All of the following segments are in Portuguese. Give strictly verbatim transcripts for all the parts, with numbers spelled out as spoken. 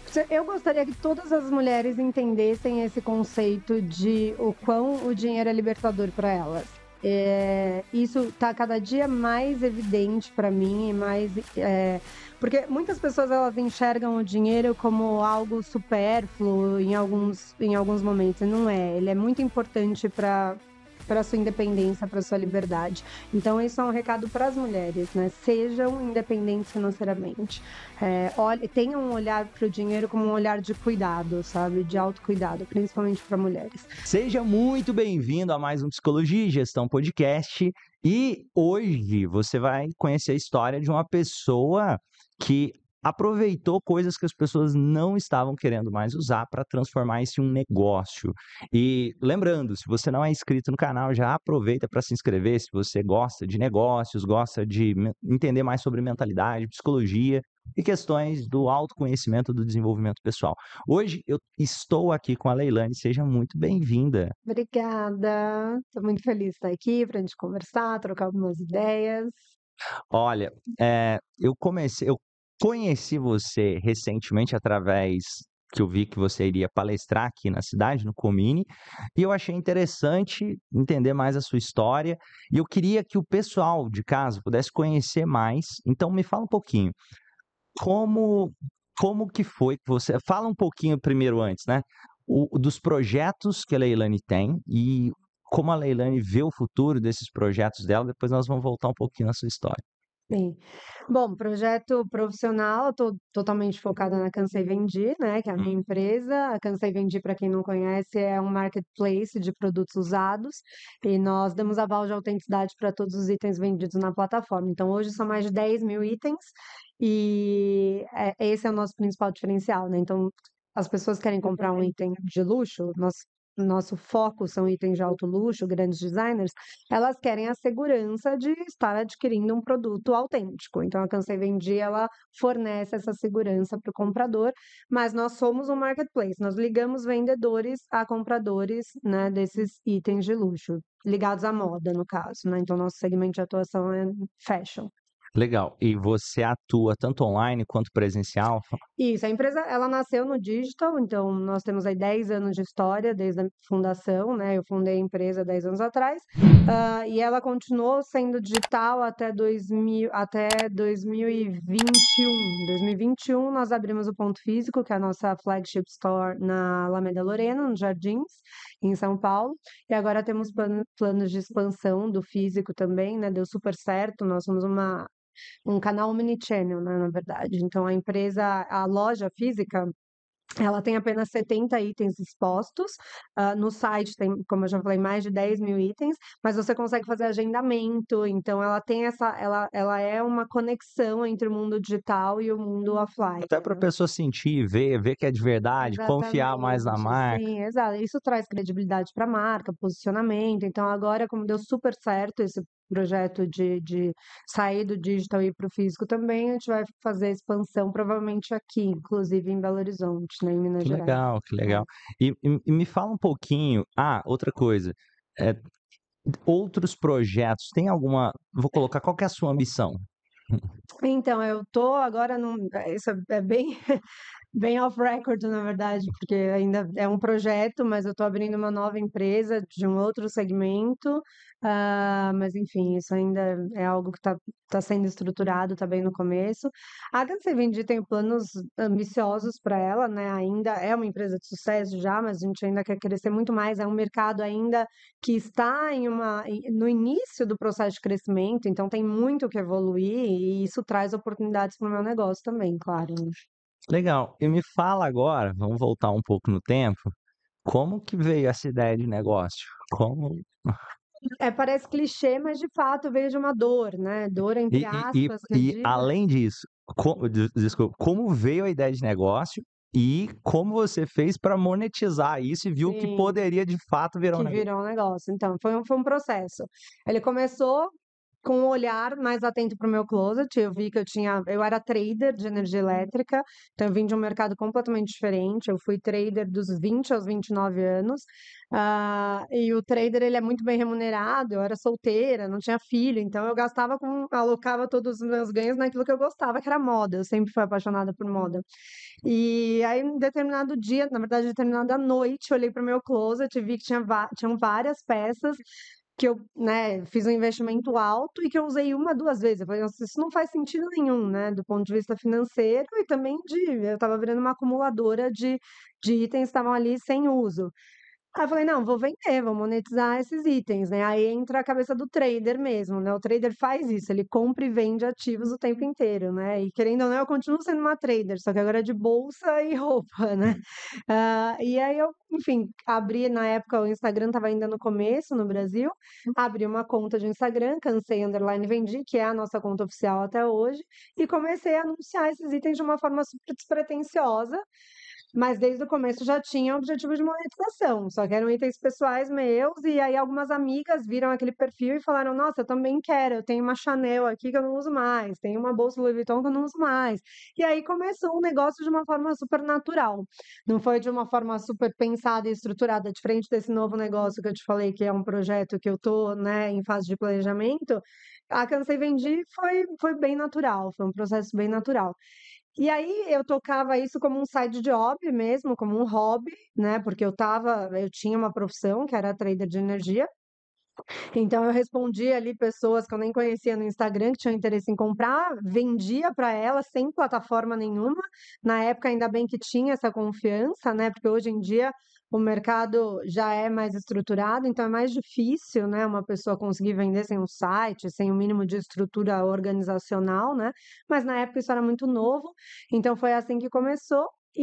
Eu gostaria que todas as mulheres entendessem esse conceito de o quão o dinheiro é libertador para elas. É, isso está cada dia mais evidente para mim, e mais, é, porque muitas pessoas elas enxergam o dinheiro como algo supérfluo em alguns, em alguns momentos, e não é. Ele é muito importante para para sua independência, para sua liberdade. Então, isso é um recado para as mulheres, né? Sejam independentes financeiramente. É, olhe, tenham um olhar para o dinheiro como um olhar de cuidado, sabe? De autocuidado, principalmente para mulheres. Seja muito bem-vindo a mais um Psicologia e Gestão Podcast. E hoje você vai conhecer a história de uma pessoa que aproveitou coisas que as pessoas não estavam querendo mais usar para transformar isso em um negócio. E lembrando, se você não é inscrito no canal, já aproveita para se inscrever se você gosta de negócios, gosta de me- entender mais sobre mentalidade, psicologia e questões do autoconhecimento, do desenvolvimento pessoal. Hoje eu estou aqui com a Leilane, seja muito bem-vinda. Obrigada. Estou muito feliz de estar aqui para a gente conversar, trocar algumas ideias. Olha, eh, eu comecei eu conheci você recentemente através que eu vi que você iria palestrar aqui na cidade, no Comini, e eu achei interessante entender mais a sua história, e eu queria que o pessoal de casa pudesse conhecer mais. Então me fala um pouquinho, como como que foi que você fala um pouquinho primeiro antes, né, o dos projetos que a Leilane tem e como a Leilane vê o futuro desses projetos dela, depois nós vamos voltar um pouquinho na sua história. Sim. Bom, projeto profissional, estou totalmente focada na Cansei Vendi, né, que é a minha empresa. A Cansei Vendi, para quem não conhece, é um marketplace de produtos usados e nós damos aval de autenticidade para todos os itens vendidos na plataforma. Então, hoje são mais de dez mil itens e é, esse é o nosso principal diferencial, né? Então, as pessoas querem comprar um item de luxo, nós, nosso foco são itens de alto luxo, grandes designers, elas querem a segurança de estar adquirindo um produto autêntico. Então, a Cansei Vendi, ela fornece essa segurança para o comprador, mas nós somos um marketplace, nós ligamos vendedores a compradores, né, desses itens de luxo, ligados à moda, no caso, né? Então, nosso segmento de atuação é fashion. Legal. E você atua tanto online quanto presencial? Isso, a empresa ela nasceu no digital, então nós temos aí dez anos de história desde a fundação, né? Eu fundei a empresa dez anos atrás, ah, e ela continuou sendo digital até dois mil, até dois mil e vinte e um. dois mil e vinte e um nós abrimos o ponto físico, que é a nossa flagship store na Alameda Lorena, nos Jardins, em São Paulo, e agora temos plano- planos de expansão do físico também, né? Deu super certo, nós somos uma um canal omnichannel, né, na verdade. Então a empresa, a loja física, ela tem apenas setenta itens expostos. Ah, no site tem, como eu já falei, mais de dez mil itens, mas você consegue fazer agendamento. Então ela tem essa, ela, ela é uma conexão entre o mundo digital e o mundo offline, Até para a né? pessoa sentir, ver, ver que é de verdade, confiar mais na Exatamente, marca. sim, exato. Isso traz credibilidade para a marca, posicionamento. Então, agora, como deu super certo esse projeto de, de sair do digital e ir para o físico também, a gente vai fazer a expansão provavelmente aqui, inclusive em Belo Horizonte, né, em Minas Que Gerais. legal, que É. legal. E e e me fala um pouquinho ah, outra coisa, eh, outros projetos, tem alguma vou colocar, qual que é a sua ambição? Então, eu tô agora num. é, Isso é bem, bem off record, na verdade, porque ainda é um projeto, mas eu estou abrindo uma nova empresa de um outro segmento. Ah, mas enfim, isso ainda é algo que está tá sendo estruturado, está bem no começo. A Cansei Vendi tem planos ambiciosos para ela, né? Ainda é uma empresa de sucesso já, mas a gente ainda quer crescer muito mais. É um mercado ainda que está em uma, em- no início do processo de crescimento, então tem muito que evoluir e isso traz oportunidades para o meu negócio também, claro, né? Legal. E me fala agora, vamos voltar um pouco no tempo, como que veio essa ideia de negócio? Como É, parece clichê, mas de fato veio de uma dor, né? Dor entre e e e aspas, que eu e digo. além disso, co des desculpa, como veio a ideia de negócio e como você fez para monetizar isso e viu que Sim, poderia de fato virar um que negócio? virou um negócio. Então, foi um, foi um processo. Ele começou. com um olhar mais atento para o meu closet, eu vi que eu tinha eu era trader de energia elétrica, então eu vim de um mercado completamente diferente, eu fui trader dos vinte aos vinte e nove anos, ah, e o trader ele é muito bem remunerado, eu era solteira, não tinha filho, então eu gastava com alocava todos os meus ganhos naquilo que eu gostava, que era moda, eu sempre fui apaixonada por moda. E aí, em determinado dia, na verdade, determinada noite, eu olhei para o meu closet e vi que tinha va tinham várias peças que eu, né, fiz um investimento alto e que eu usei uma, duas vezes. Eu falei: "Nossa, isso não faz sentido nenhum, né, do ponto de vista financeiro e também de eu estava virando uma acumuladora de de itens que estavam ali sem uso". Aí eu falei: "Não, vou vender, vou monetizar esses itens", né, aí entra a cabeça do trader mesmo, né, o trader faz isso, ele compra e vende ativos o tempo inteiro, né, e querendo ou não eu continuo sendo uma trader, só que agora é de bolsa e roupa, né. Ah, e aí eu, enfim, abri na época o Instagram estava ainda no começo no Brasil, abri uma conta de Instagram, Cansei Underline Vendi, que é a nossa conta oficial até hoje, e comecei a anunciar esses itens de uma forma super despretensiosa, mas desde o começo já tinha objetivo de monetização, só que eram itens pessoais meus, e aí algumas amigas viram aquele perfil e falaram: "Nossa, eu também quero, eu tenho uma Chanel aqui que eu não uso mais, tenho uma bolsa Louis Vuitton que eu não uso mais". E aí começou o negócio de uma forma super natural, não foi de uma forma super pensada e estruturada, diferente desse novo negócio que eu te falei que é um projeto que eu tô, né, em fase de planejamento, a Cansei Vendi foi foi bem natural, foi um processo bem natural. E aí eu tocava isso como um side job mesmo, como um hobby, né, porque eu estava eu tinha uma profissão que era trader de energia, então eu respondia ali pessoas que eu nem conhecia no Instagram, que tinham interesse em comprar, vendia para elas sem plataforma nenhuma. Na época, ainda bem que tinha essa confiança, né, porque hoje em dia o mercado já é mais estruturado, então é mais difícil, né, uma pessoa conseguir vender sem um site, sem o mínimo de estrutura organizacional, né, mas na época isso era muito novo, então foi assim que começou.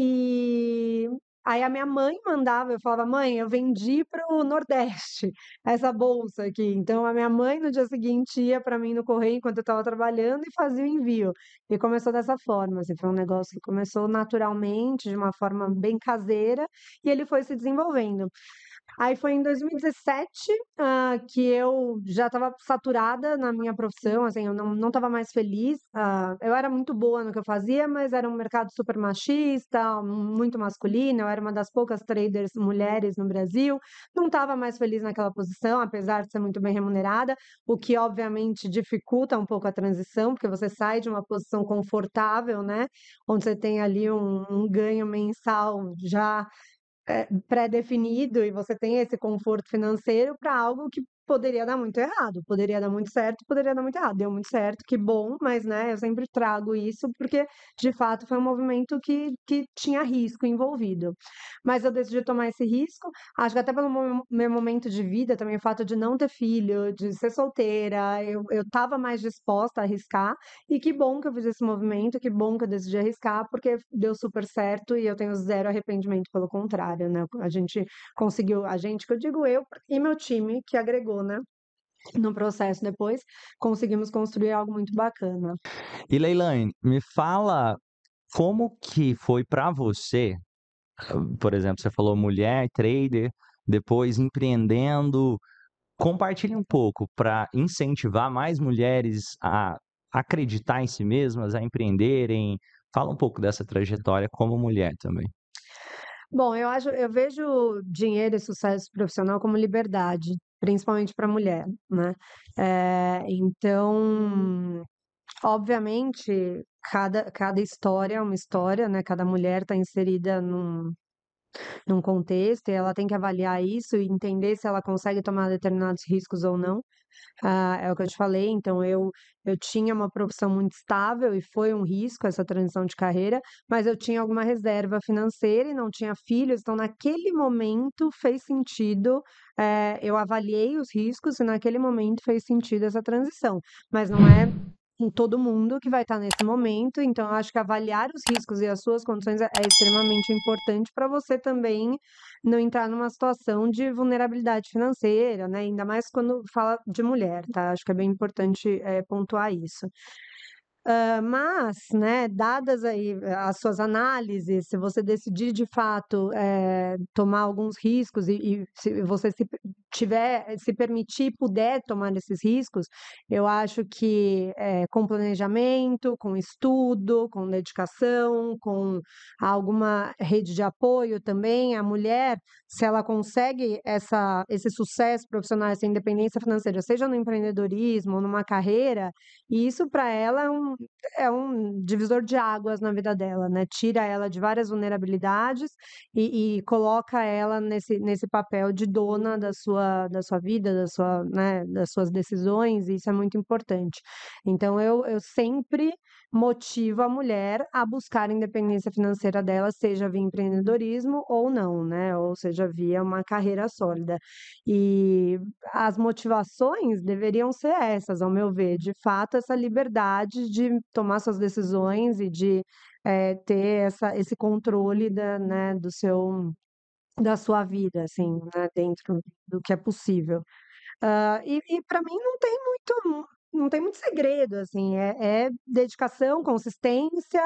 E aí a minha mãe mandava, eu falava: "Mãe, eu vendi para o Nordeste essa bolsa aqui". Então a minha mãe no dia seguinte ia para mim no correio enquanto eu estava trabalhando e fazia o envio. E começou dessa forma, assim, foi um negócio que começou naturalmente, de uma forma bem caseira, e ele foi se desenvolvendo. Aí foi em dois mil e dezessete, hã, que eu já estava saturada na minha profissão, assim, eu não não estava mais feliz, hã, eu era muito boa no que eu fazia, mas era um mercado super machista, muito masculino, eu era uma das poucas traders mulheres no Brasil, não estava mais feliz naquela posição, apesar de ser muito bem remunerada, o que obviamente dificulta um pouco a transição, porque você sai de uma posição confortável, né, onde você tem ali um um ganho mensal já eh, pré-definido e você tem esse conforto financeiro para algo que poderia dar muito errado, poderia dar muito certo, poderia dar muito errado. Deu muito certo, que bom, mas, né, eu sempre trago isso, porque de fato foi um movimento que que tinha risco envolvido. Mas eu decidi tomar esse risco, acho que até pelo mo meu momento de vida, também o fato de não ter filho, de ser solteira, eu eu estava mais disposta a arriscar, e que bom que eu fiz esse movimento, que bom que eu decidi arriscar, porque deu super certo e eu tenho zero arrependimento, pelo contrário, né, a gente conseguiu a gente, que eu digo eu e meu time, que agregou, né, no processo depois, conseguimos construir algo muito bacana. E Leilane, me fala como que foi para você, por exemplo, você falou mulher, trader, depois empreendendo. Compartilhe um pouco para incentivar mais mulheres a acreditar em si mesmas, a empreenderem. Fala um pouco dessa trajetória como mulher também. Bom, eu acho eu vejo dinheiro e sucesso profissional como liberdade, principalmente para mulher, né. Eh, então, obviamente, cada cada história é uma história, né, cada mulher está inserida num num contexto e ela tem que avaliar isso e entender se ela consegue tomar determinados riscos ou não. Ah, é o que eu te falei, então eu eu tinha uma profissão muito estável e foi um risco essa transição de carreira, mas eu tinha alguma reserva financeira e não tinha filhos, então naquele momento fez sentido, eh, eu avaliei os riscos e naquele momento fez sentido essa transição, mas não é com todo mundo que vai estar nesse momento, então eu acho que avaliar os riscos e as suas condições é é extremamente importante para você também não entrar numa situação de vulnerabilidade financeira, né, ainda mais quando fala de mulher, tá, acho que é bem importante, eh, pontuar isso. Hã, mas, né, dadas aí as suas análises, se você decidir de fato, eh, tomar alguns riscos e e se você se p tiver se permitir e puder tomar esses riscos, eu acho que, eh, com planejamento, com estudo, com dedicação, com alguma rede de apoio também, a mulher, se ela consegue essa esse sucesso profissional, essa independência financeira, seja no empreendedorismo ou numa carreira, e isso para ela é um é um divisor de águas na vida dela, né, tira ela de várias vulnerabilidades e e coloca ela nesse nesse papel de dona da sua da sua vida, da sua, né, das suas decisões, e isso é muito importante. Então eu eu sempre motivo a mulher a buscar a independência financeira dela, seja via empreendedorismo ou não, né, ou seja via uma carreira sólida. E as motivações deveriam ser essas, ao meu ver, de fato, essa liberdade de tomar suas decisões e de, eh, ter essa esse controle da, né, do seu da sua vida, assim, né, dentro do que é possível. Hã, e e pra mim não tem muito não tem muito segredo, assim, é é dedicação, consistência,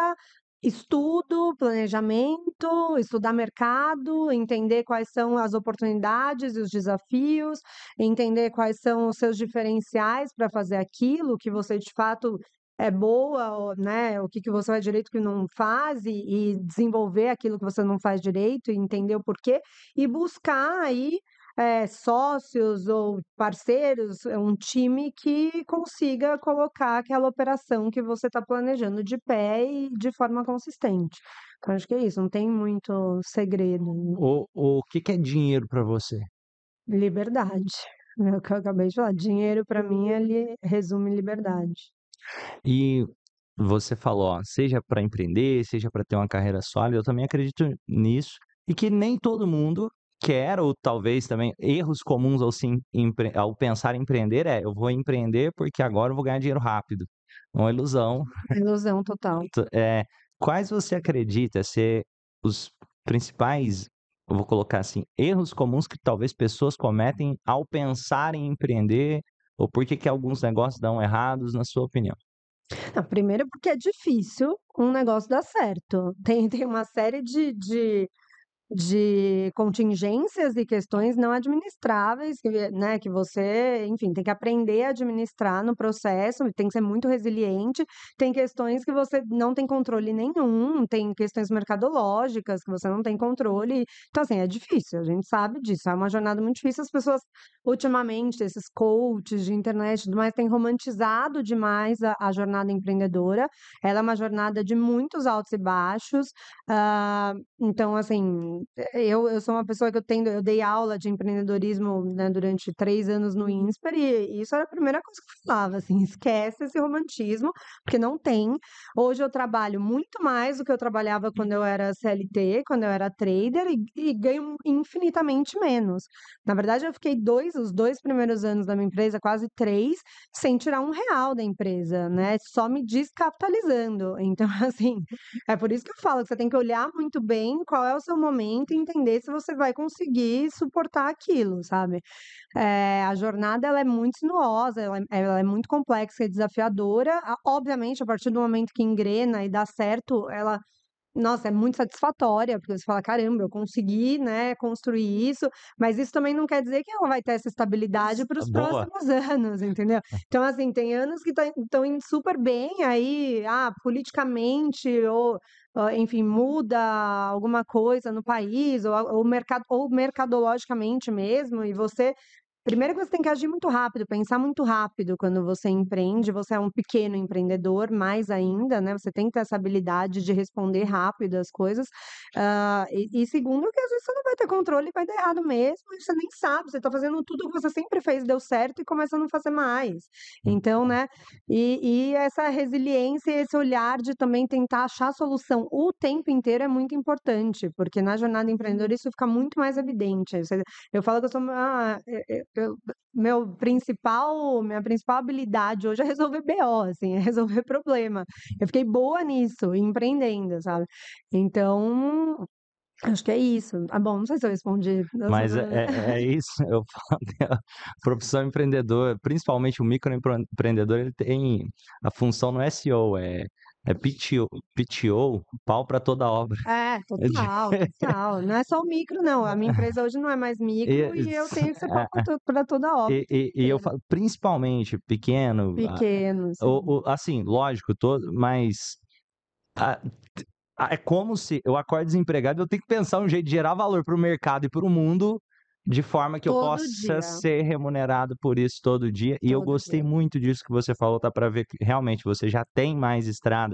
estudo, planejamento, estudar mercado, entender quais são as oportunidades e os desafios, entender quais são os seus diferenciais para fazer aquilo que você de fato é boa, ou, né, o que que você faz direito, o que não faz, e e desenvolver aquilo que você não faz direito e entender o porquê, e buscar aí eh, sócios ou parceiros, é um time que consiga colocar aquela operação que você está planejando de pé e de forma consistente. Então acho que é isso, não tem muito segredo. O o que que é dinheiro para você? Liberdade, é o que eu acabei de falar, dinheiro para mim ele resume liberdade. E você falou, ó, seja para empreender, seja para ter uma carreira sólida, eu também acredito nisso, e que nem todo mundo quer ou talvez também erros comuns ao se empre ao pensar em empreender é: "Eu vou empreender porque agora eu vou ganhar dinheiro rápido". Uma ilusão. Ilusão total. T eh, quais você acredita ser os principais, eu vou colocar assim, erros comuns que talvez pessoas cometem ao pensar em empreender, ou por que que alguns negócios dão errados, na sua opinião? Não, primeiro porque é difícil um negócio dar certo. Tem tem uma série de de de contingências e questões não administráveis que, né, que você, enfim, tem que aprender a administrar no processo, tem que ser muito resiliente. Tem questões que você não tem controle nenhum, tem questões mercadológicas que você não tem controle. Então, assim, é difícil, a gente sabe disso, é uma jornada muito difícil. As pessoas, ultimamente, esses coaches de internet e tudo mais, têm romantizado demais a a jornada empreendedora. Ela é uma jornada de muitos altos e baixos, hã, então, assim, eh, eu eu sou uma pessoa que eu tendo eu dei aula de empreendedorismo, né, durante três anos no INSPER, e isso era a primeira coisa que eu falava, assim: "Esquece esse romantismo, porque não tem". Hoje eu trabalho muito mais do que eu trabalhava quando eu era C L T, quando eu era trader, e e ganho infinitamente menos. Na verdade, eu fiquei dois os dois primeiros anos da minha empresa, quase três, sem tirar um real da empresa, né, só me descapitalizando. Então, assim, é por isso que eu falo que você tem que olhar muito bem qual é o seu momento e entender se você vai conseguir suportar aquilo, sabe. Eh, a jornada ela é muito sinuosa, ela é ela é muito complexa e desafiadora. A obviamente, a partir do momento que engrena e dá certo, ela, nossa, é muito satisfatória, porque você fala: "Caramba, eu consegui, né, construir isso", mas isso também não quer dizer que ela vai ter essa estabilidade para os Boa. próximos anos, entendeu. Então, assim, tem anos que estão estão indo super bem, aí, ah, politicamente ou, hã, enfim, muda alguma coisa no país ou a ou mercado ou mercadologicamente mesmo, e você primeiro que você tem que agir muito rápido, pensar muito rápido quando você empreende. Você é um pequeno empreendedor, mais ainda, né, você tem que ter essa habilidade de responder rápido as coisas. Hã, e e segundo que às vezes você não vai ter controle e vai dar errado mesmo, e você nem sabe, você está fazendo tudo o que você sempre fez, deu certo, e começa a não fazer mais. Então, né, e e essa resiliência e esse olhar de também tentar achar a solução o tempo inteiro é muito importante, porque na jornada empreendedora isso fica muito mais evidente. Você eu falo que eu sou uma eh eh, eu meu principal minha principal habilidade hoje é resolver B O, assim, é resolver problema. Eu fiquei boa nisso, empreendendo, sabe. Então, Acho que é isso. Ah, bom, não sei se eu respondi. Mas é é é isso, eu falo que a profissão empreendedor, principalmente o microempreendedor, ele tem a função no S E O, é é P T O P T O, pau para toda obra. É, É de total, total. Não é só o micro não, a minha empresa hoje não é mais e micro e eu s tenho que ser pau é, pra to pra toda obra e o tempo e e eu inteiro. falo principalmente pequeno, a Pequeno, sim. o o assim, lógico, todo mas a t a é como se eu acordo desempregado, eu tenho que pensar um jeito de gerar valor para o mercado e para o mundo, de forma que eu Todo possa dia, ser remunerado por isso todo dia, e eu todo gostei dia. muito disso que você falou, dá pra ver que realmente você já tem mais estrada.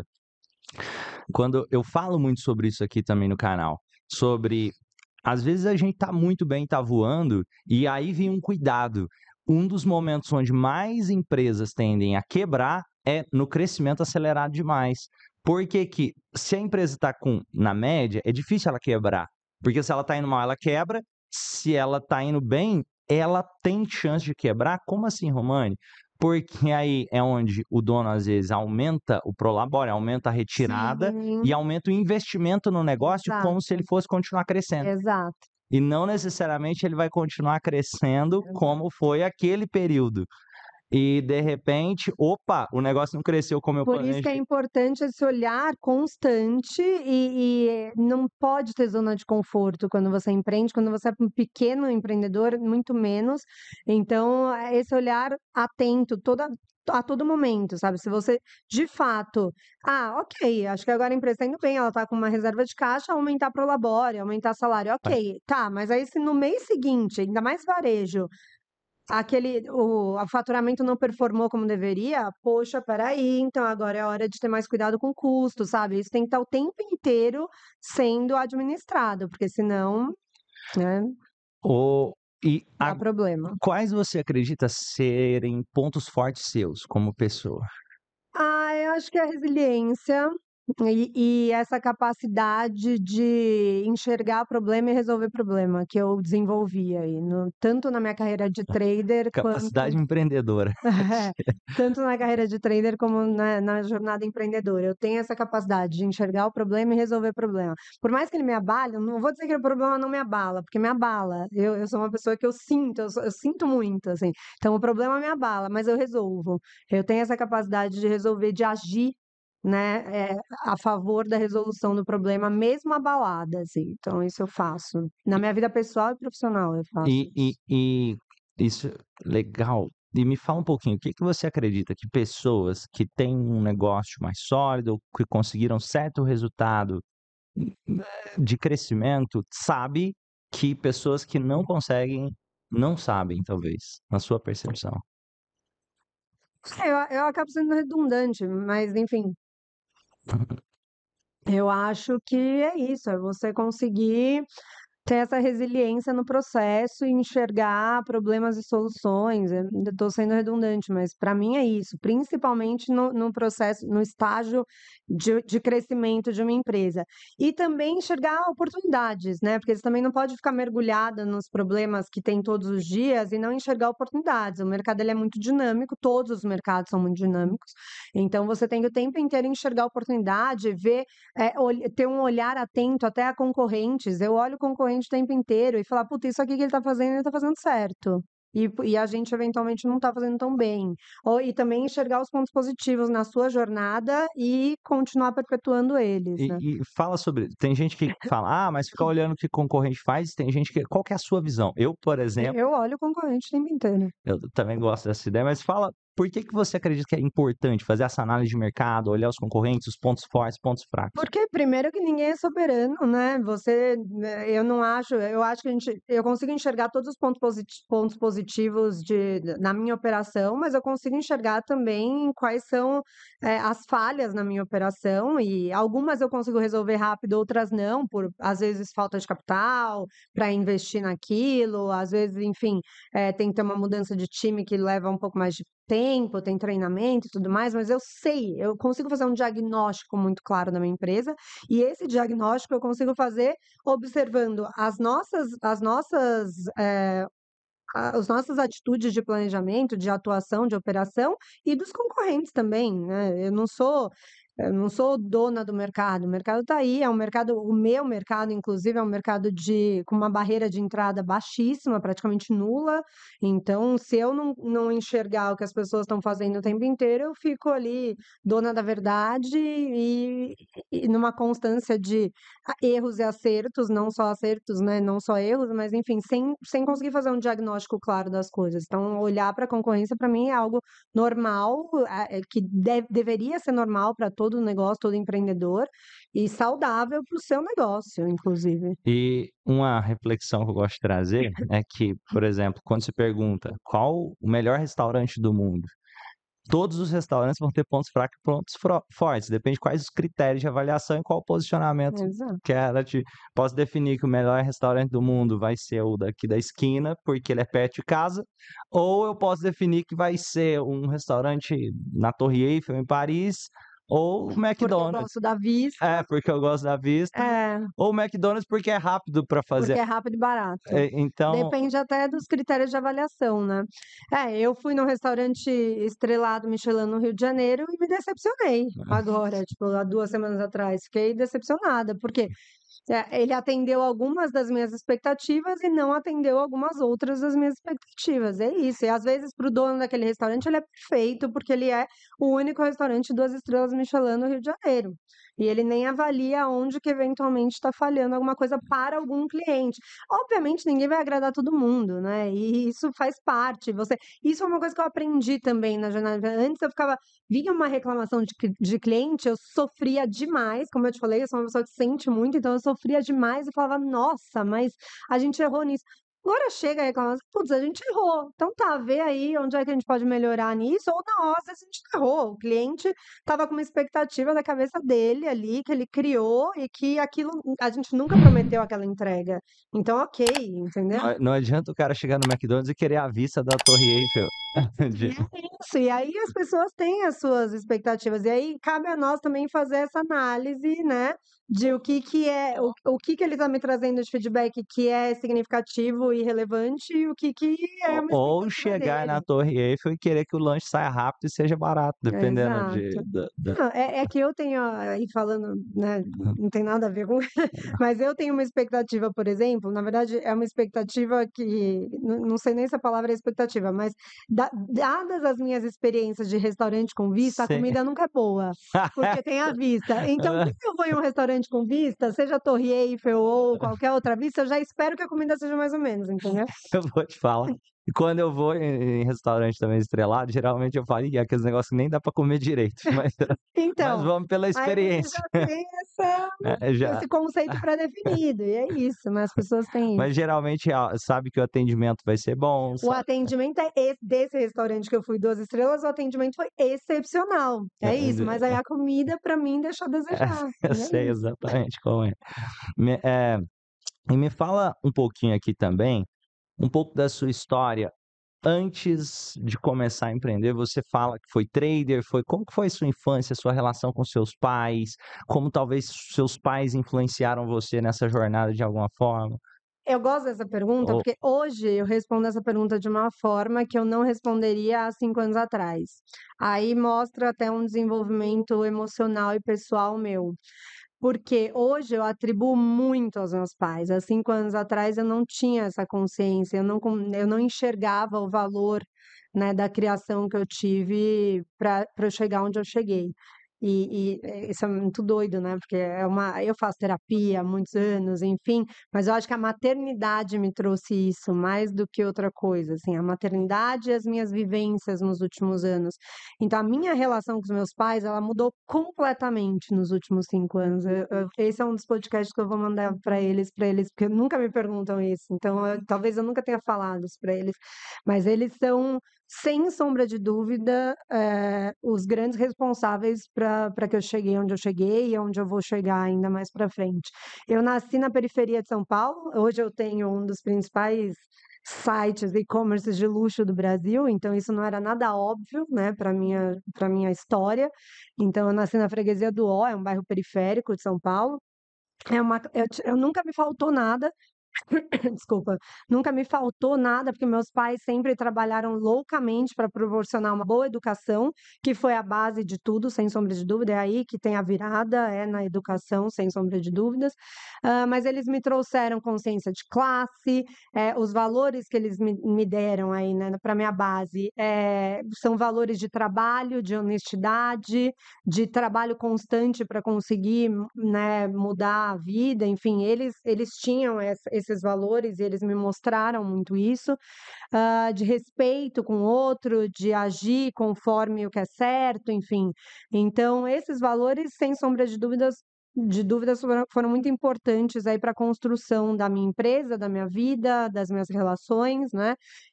Quando eu falo muito sobre isso aqui também no canal, sobre às vezes a gente tá muito bem, tá voando, e aí vem um cuidado. Um dos momentos onde mais empresas tendem a quebrar é no crescimento acelerado demais. Por que que se a empresa tá com na média, é difícil ela quebrar, porque se ela tá indo mal, ela quebra, se ela tá indo bem, ela tem chance de quebrar. Como assim, Romane? Porque aí é onde o dono, às vezes, aumenta o prolabore, aumenta a retirada e Sim, aumenta o investimento no negócio como se ele exato, fosse continuar crescendo. exato, E não necessariamente ele vai continuar crescendo como exato. foi aquele período. E de repente, opa, o negócio não cresceu como eu Por isso que é planejei. importante esse olhar constante e e não pode ter zona de conforto quando você empreende, quando você é um pequeno empreendedor, muito menos. Então, eh, esse olhar atento toda a todo momento, sabe. Se você, de fato: "Ah, ok, acho que agora a empresa está indo bem, ela está com uma reserva de caixa, aumentar prolabore, aumentar salário, Vai. ok". Tá, mas aí se no mês seguinte, ainda mais varejo, aquele o o faturamento não performou como deveria, poxa, espera aí, então agora é hora de ter mais cuidado com o custo, sabe. Isso tem que estar o tempo inteiro sendo administrado, porque senão, né, O e a dá problema. quais você acredita serem pontos fortes seus como pessoa? Ah, eu acho que a resiliência e e essa capacidade de enxergar problema e resolver problema, que eu desenvolvi aí no tanto na minha carreira de trader quanto Capacidade empreendedora. é, tanto na carreira de trader como na na jornada empreendedora. Eu tenho essa capacidade de enxergar o problema e resolver o problema. Por mais que ele me abale, eu não vou dizer que o problema não me abala, porque me abala. Eu eu sou uma pessoa que eu sinto, eu sou eu sinto muito, assim. Então o problema me abala, mas eu resolvo. Eu tenho essa capacidade de resolver, de agir, né, eh, a favor da resolução do problema, mesmo abalada, assim. Então isso eu faço. Na minha vida pessoal e profissional eu faço E e isso. e isso legal. E me fala um pouquinho, o que que você acredita que pessoas que têm um negócio mais sólido, que conseguiram certo resultado, hum, eh, de crescimento, sabe que pessoas que não conseguem, não sabem, talvez, na sua percepção? É, eu eu acabo sendo redundante, mas enfim, eu acho que é isso, é você conseguir ter essa resiliência no processo e enxergar problemas e soluções. Eu ainda estou sendo redundante, mas para mim é isso, principalmente no no processo, no estágio de de crescimento de uma empresa. E também enxergar oportunidades, né, porque você também não pode ficar mergulhada nos problemas que tem todos os dias e não enxergar oportunidades. O mercado ele é muito dinâmico, todos os mercados são muito dinâmicos, então você tem que o tempo inteiro enxergar oportunidade, ver, eh, olh ter um olhar atento até a concorrentes. Eu olho o concorrente o tempo inteiro e falar: "Puta, isso aqui que ele tá fazendo, ele tá fazendo certo". E po e a gente eventualmente não tá fazendo tão bem. Ou e também enxergar os pontos positivos na sua jornada e continuar perpetuando eles, né. E e fala sobre tem gente que fala: "Ah, mas ficar olhando o que concorrente faz", tem gente que qual que é a sua visão? Eu, por exemplo, Eu olho o concorrente o tempo inteiro. eu também gosto dessa ideia, mas fala, por que que você acredita que é importante fazer essa análise de mercado, olhar os concorrentes, os pontos fortes, pontos fracos? Porque primeiro que ninguém é soberano, né, você, eh, eu não acho eu acho que a gente eu consigo enxergar todos os pontos positi pontos positivos de na minha operação, mas eu consigo enxergar também quais são, eh, as falhas na minha operação e algumas eu consigo resolver rápido, outras não, por às vezes falta de capital para investir naquilo, às vezes, enfim, eh, tem que ter uma mudança de time que leva um pouco mais de tempo, tem treinamento e tudo mais, mas eu sei, eu consigo fazer um diagnóstico muito claro da minha empresa, e esse diagnóstico eu consigo fazer observando as nossas as nossas, eh, a as nossas atitudes de planejamento, de atuação, de operação e dos concorrentes também, né. Eu não sou Eu não sou dona do mercado, o mercado está aí, é um mercado, o meu mercado, inclusive, é um mercado de, com uma barreira de entrada baixíssima, praticamente nula. Então, se eu não, não enxergar o que as pessoas estão fazendo o tempo inteiro, eu fico ali dona da verdade e, e numa constância de a- erros e acertos, não só acertos, né? Não só erros, mas enfim, sem, sem conseguir fazer um diagnóstico claro das coisas. Então, olhar para a concorrência, para mim, é algo normal, é, é que deve- deveria ser normal para todo negócio, todo empreendedor, e saudável para o seu negócio, inclusive. E uma reflexão que eu gosto de trazer é que, por exemplo, quando se pergunta qual o melhor restaurante do mundo, todos os restaurantes vão ter pontos fracos e pontos fro- fortes, depende de quais os critérios de avaliação e qual o posicionamento Exato. que ela te... Posso definir que o melhor restaurante do mundo vai ser o daqui da esquina, porque ele é perto de casa, ou eu posso definir que vai ser um restaurante na Torre Eiffel, em Paris, ou o Porque eu McDonald's. gosto da É, vista, porque eu gosto da vista, é, ou o McDonald's porque é rápido para porque fazer. é rápido e barato. É, então, Depende até dos critérios de avaliação, né? É, eu fui num restaurante estrelado Michelin no Rio de Janeiro e me decepcionei agora, tipo, há duas semanas atrás. Fiquei decepcionada, porque é, ele atendeu algumas das minhas expectativas e não atendeu algumas outras das minhas expectativas. É isso. E às vezes, para o dono daquele restaurante, ele é perfeito, porque ele é o único restaurante duas estrelas Michelin no Rio de Janeiro. E ele nem avalia onde que eventualmente está falhando alguma coisa para algum cliente. Obviamente, ninguém vai agradar todo mundo, né? E isso faz parte. Você, isso é uma coisa que eu aprendi também na jornada. Antes eu ficava, vinha uma reclamação de, cli- de cliente, eu sofria demais, como eu te falei, eu sou uma pessoa que sente muito, então eu sofria demais e falava, nossa, mas a gente errou nisso. Agora chega a reclamação, putz, a gente errou. Então tá, vê aí onde é que a gente pode melhorar nisso, ou não, às vezes a gente errou. O cliente estava com uma expectativa da cabeça dele ali, que ele criou, e que aquilo, a gente nunca prometeu aquela entrega. Então, ok, entendeu? não, não adianta o cara chegar no McDonald's e querer a vista da Torre Eiffel. E De- é isso, e aí as pessoas têm as suas expectativas, e aí cabe a nós também fazer essa análise, né, de o que que é, o, o que que ele está me trazendo de feedback que é significativo e relevante, e o que que é Ou uma ou expectativa chegar na dele. Torre Eiffel e querer que o lanche saia rápido e seja barato, dependendo de Exato. da da Não, é, é que eu tenho, aí falando, né, não tem nada a ver com, mas eu tenho uma expectativa, por exemplo, na verdade é uma expectativa que, não, não sei nem se a palavra é expectativa, mas da- dadas as minhas experiências de restaurante com vista, a Sim. comida nunca é boa, porque tem a vista. Então, quando eu vou em um restaurante com vista, seja Torre Eiffel ou qualquer outra vista, eu já espero que a comida seja mais ou menos, entendeu? Eu vou te falar. E quando eu vou em em restaurante também estrelado, geralmente eu falo: "Ih, aqueles negócios que nem dá pra comer direito", mas mas Então, vamos pela aí você experiência. já tem essa, É, já esse conceito pré-definido, e é isso, né? As pessoas têm mas isso. geralmente, ah, sabe que o atendimento vai ser bom, O sa atendimento é esse, desse restaurante que eu fui duas estrelas, o atendimento foi excepcional. É isso, mas aí a comida para mim deixa a desejar. eu E é sei isso. exatamente como é. Me eh, e me fala um pouquinho aqui também, um pouco da sua história antes de começar a empreender. Você fala que foi trader, foi como que foi sua infância, sua relação com seus pais, como talvez seus pais influenciaram você nessa jornada de alguma forma? Eu gosto dessa pergunta Ou porque hoje eu respondo essa pergunta de uma forma que eu não responderia há cinco anos atrás. Aí mostra até um desenvolvimento emocional e pessoal meu. Porque hoje eu atribuo muito aos meus pais. Há cinco anos atrás eu não tinha essa consciência, eu não, com- eu não enxergava o valor, né, da criação que eu tive para para eu chegar onde eu cheguei. E, e, eh, isso é muito doido, né? Porque é uma, eu faço terapia há muitos anos, enfim, mas eu acho que a maternidade me trouxe isso mais do que outra coisa, assim, a maternidade e as minhas vivências nos últimos anos. Então, a minha relação com os meus pais, ela mudou completamente nos últimos cinco anos. Eu- eu- esse é um dos podcasts que eu vou mandar para eles, para eles, porque nunca me perguntam isso. Então, eu- talvez eu nunca tenha falado isso para eles, mas eles são, sem sombra de dúvida, eh, os grandes responsáveis para para que eu cheguei onde eu cheguei e onde eu vou chegar ainda mais para frente. Eu nasci na periferia de São Paulo. Hoje eu tenho um dos principais sites e-commerce de luxo do Brasil, então isso não era nada óbvio, né, para minha para minha história. Então eu nasci na freguesia do Ó, é um bairro periférico de São Paulo. É uma eu ti eu nunca me faltou nada, Desculpa, nunca me faltou nada, porque meus pais sempre trabalharam loucamente para proporcionar uma boa educação, que foi a base de tudo, sem sombra de dúvida. É aí que tem a virada, é na educação, sem sombra de dúvidas. Ah, mas eles me trouxeram consciência de classe, eh, os valores que eles me, me deram aí, né, para minha base, eh, são valores de trabalho, de honestidade, de trabalho constante para conseguir, né, mudar a vida, enfim, eles eles tinham essa esses valores e eles me mostraram muito isso, hã, de respeito com o outro, de agir conforme o que é certo, enfim. Então esses valores, sem sombra de dúvidas de dúvidas, foram foram muito importantes aí para a construção da minha empresa, da minha vida, das minhas relações, né.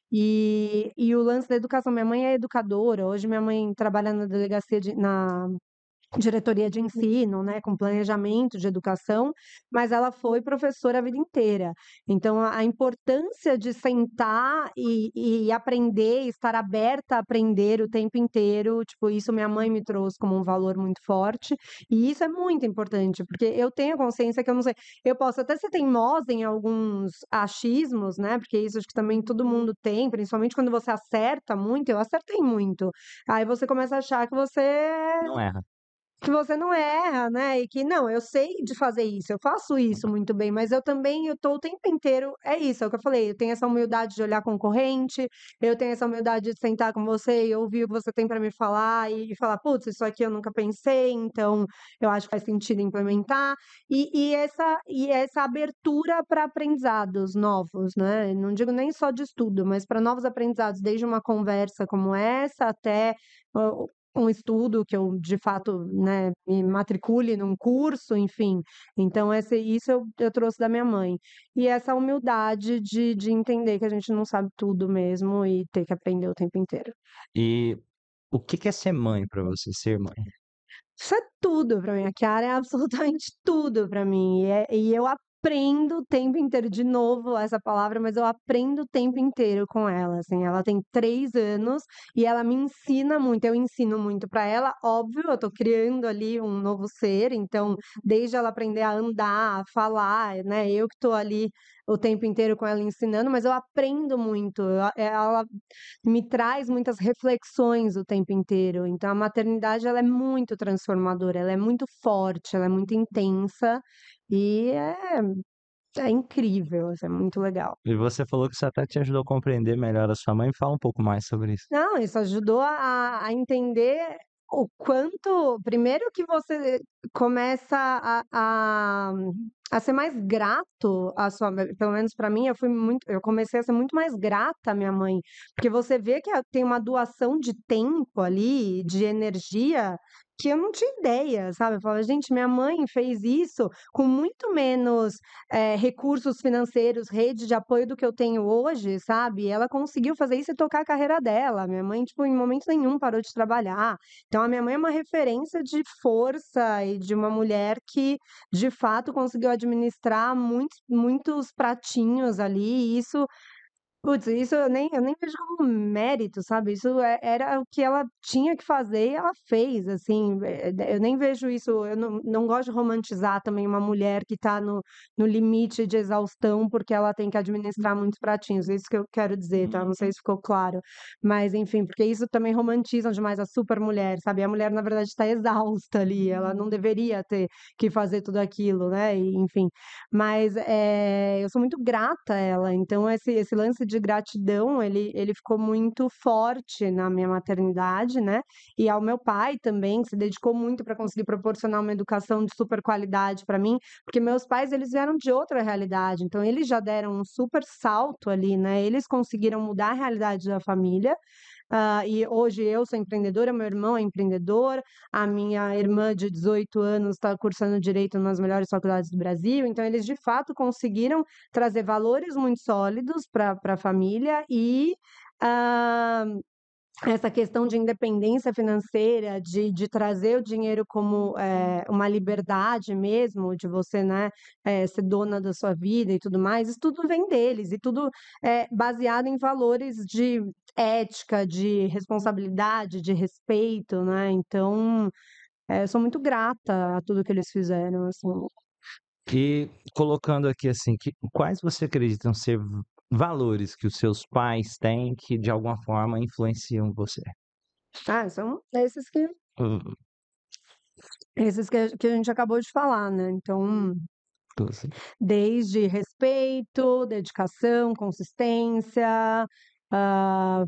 E e o lance da educação, minha mãe é educadora, hoje minha mãe trabalha na delegacia de na diretoria de ensino, né, com planejamento de educação, mas ela foi professora a vida inteira. Então a a importância de sentar e e aprender, estar aberta a aprender o tempo inteiro, tipo, isso minha mãe me trouxe como um valor muito forte, e isso é muito importante, porque eu tenho consciência que eu não sei, eu posso até ser teimosa em alguns achismos, né, porque isso acho que também todo mundo tem, principalmente quando você acerta muito, eu acertei muito. Aí você começa a achar que você Não erra. que você não erra, né, e que não, eu sei de fazer isso, eu faço isso muito bem, mas eu também eu tô o tempo inteiro é isso, é o que eu falei, eu tenho essa humildade de olhar concorrente, eu tenho essa humildade de sentar com você e ouvir o que você tem para me falar e falar: "Putz, isso aqui eu nunca pensei, então eu acho que faz sentido implementar", e e essa e essa abertura para aprendizados novos, né, não digo nem só de estudo, mas para novos aprendizados, desde uma conversa como essa até, hã, um estudo que eu de fato, né, me matricule num curso, enfim. Então essa isso eu eu trouxe da minha mãe. E essa humildade de de entender que a gente não sabe tudo mesmo e ter que aprender o tempo inteiro. E o que que é ser mãe para você, ser mãe? Isso é tudo pra mim, a Chiara é absolutamente tudo pra mim, e é e eu aprendo o tempo inteiro, de novo essa palavra, mas eu aprendo o tempo inteiro com ela, assim, ela tem três anos e ela me ensina muito, eu ensino muito pra ela, óbvio, eu tô criando ali um novo ser, então, desde ela aprender a andar, a falar, né, eu que tô ali o tempo inteiro com ela ensinando, mas eu aprendo muito, eu ela me traz muitas reflexões o tempo inteiro. Então a maternidade ela é muito transformadora, ela é muito forte, ela é muito intensa e é é incrível, assim, é muito legal. E você falou que isso até te ajudou a compreender melhor a sua mãe, fala um pouco mais sobre isso. Não, isso ajudou a a entender o quanto primeiro que você começa a a a ser mais grato à sua mãe, pelo menos para mim, eu fui muito eu comecei a ser muito mais grata à minha mãe, porque você vê que a tem uma doação de tempo ali, de energia, que eu não tinha ideia, sabe. Eu falava: "Gente, minha mãe fez isso com muito menos eh, recursos financeiros, rede de apoio do que eu tenho hoje, sabe, ela conseguiu fazer isso e tocar a carreira dela. Minha mãe, tipo, em momento nenhum parou de trabalhar. Então a minha mãe é uma referência de força e de uma mulher que, de fato, conseguiu administrar muitos muitos pratinhos ali, e isso Putz, isso eu nem eu nem vejo como mérito, sabe, isso é era o que ela tinha que fazer e ela fez, assim, eh, eu nem vejo isso, eu não não gosto de romantizar também uma mulher que tá no no limite de exaustão, porque ela tem que administrar muitos pratinhos, é isso que eu quero dizer, tá, não sei se ficou claro. Mas enfim, porque isso também romantizam demais a supermulher, sabe, a mulher na verdade está exausta ali, ela não deveria ter que fazer tudo aquilo, né, e enfim. Mas, eh, eu sou muito grata a ela, então esse esse lance de gratidão, ele ele ficou muito forte na minha maternidade, né, e ao meu pai também, que se dedicou muito para conseguir proporcionar uma educação de super qualidade para mim, porque meus pais, eles vieram de outra realidade, então eles já deram um super salto ali, né, eles conseguiram mudar a realidade da família, hã, e hoje eu sou empreendedora, meu irmão é empreendedor, a minha irmã de dezoito anos está cursando direito nas melhores faculdades do Brasil, então eles de fato conseguiram trazer valores muito sólidos para para a família e, hã, essa questão de independência financeira, de de trazer o dinheiro como, eh, uma liberdade mesmo, de você, né, eh, ser dona da sua vida e tudo mais, isso tudo vem deles e tudo, é baseado em valores de ética, de responsabilidade, de respeito, né, então, eh, eu sou muito grata a tudo que eles fizeram, assim. E colocando aqui assim, que quais você acreditam ser v valores que os seus pais têm que de alguma forma influenciam você? Ah, são esses que Hum, esses que a que a gente acabou de falar, né, então, você desde respeito, dedicação, consistência, hã,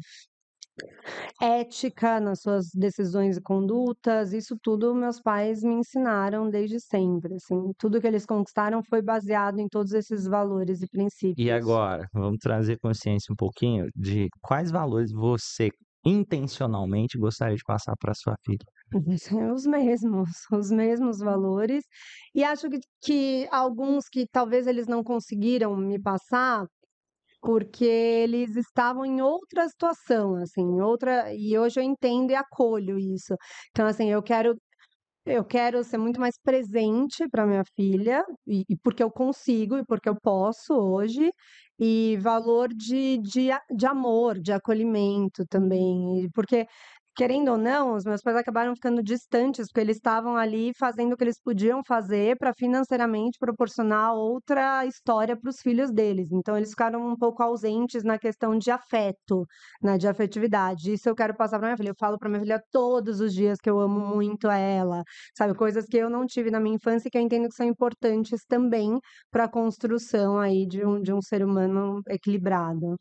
ética nas suas decisões e condutas, isso tudo meus pais me ensinaram desde sempre, assim, tudo que eles conquistaram foi baseado em todos esses valores e E princípios. agora, vamos trazer consciência um pouquinho de quais valores você intencionalmente gostaria de passar para sua filha? Os mesmos, os mesmos valores, e acho que que alguns que talvez eles não conseguiram me passar, porque eles estavam em outra situação, assim, em outra e hoje eu entendo e acolho isso. Então, assim, eu quero eu quero ser muito mais presente para minha filha, e e porque eu consigo e porque eu posso hoje, e valor de de a de amor, de acolhimento também, e porque, querendo ou não, os meus pais acabaram ficando distantes, porque eles estavam ali fazendo o que eles podiam fazer para financeiramente proporcionar outra história para os filhos deles, então eles ficaram um pouco ausentes na questão de afeto, né, de afetividade. Isso eu quero passar para minha filha, eu falo para minha filha todos os dias que eu amo muito ela, sabe, coisas que eu não tive na minha infância e que eu entendo que são importantes também para a construção aí de um de um ser humano equilibrado.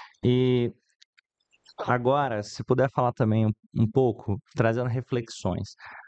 E agora, se puder falar também um um pouco, trazendo reflexões